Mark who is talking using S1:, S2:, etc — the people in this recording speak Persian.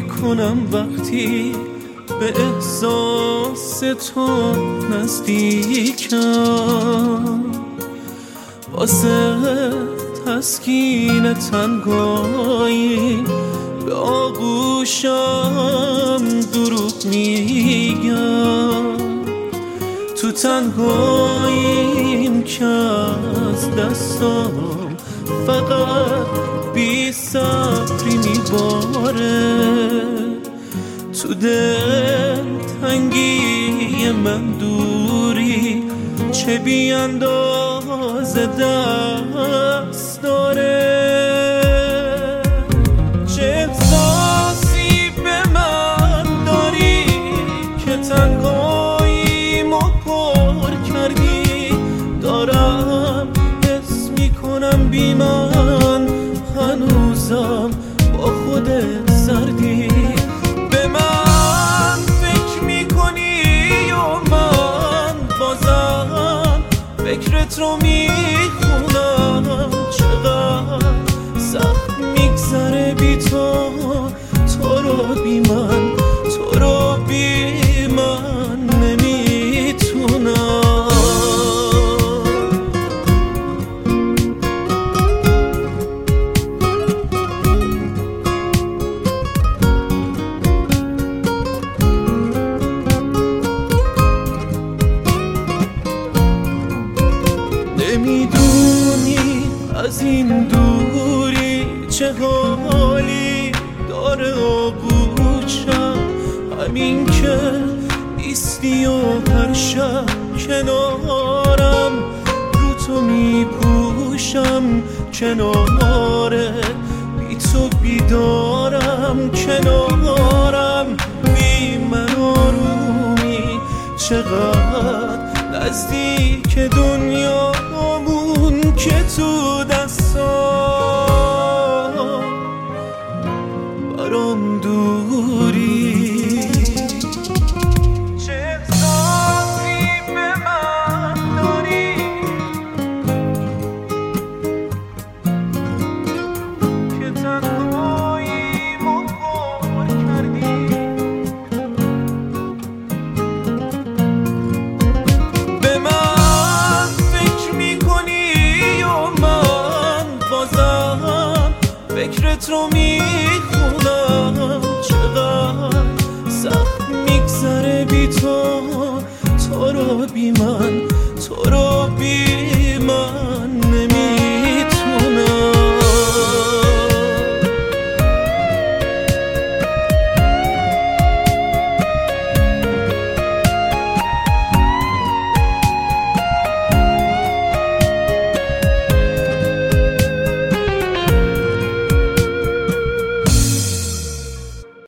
S1: میکنم وقتی به احساس تو نزدیکم، واسه تسکین تنگایی به آغوشم دروغ میگم. تو تنهاییم که از دستام فقط بی صبری میباره، تو دل تنگی من دوری چه بی اندازه دست داره. چه احساسی به من داری که تنهاییمو پر کردی؟ دارم حس میکنم بی من هنوزم با خودت سردی. به من فکر میکنی و من بازم فکرت رو میخونم. چقدر سخت میگذره بی تو، تو رو بی من، تو رو بی من نمیتونم. نمیدونی از این دوری چه حالی داره آغوشم، همین که نیستی و هر شب کنارم رو تو میپوشم. کناره بی تو بیدارم، کنارم بی من آرومی. چقدر نزدیک دنیامون که تو دستام برام دوری. چه احساسی به من داری که تنهاییمو پر کردی؟ به من فکر میکنی و من بازم فکرت رو میخونم. چقدر سخت میگذره بی تو، تو رو بی من،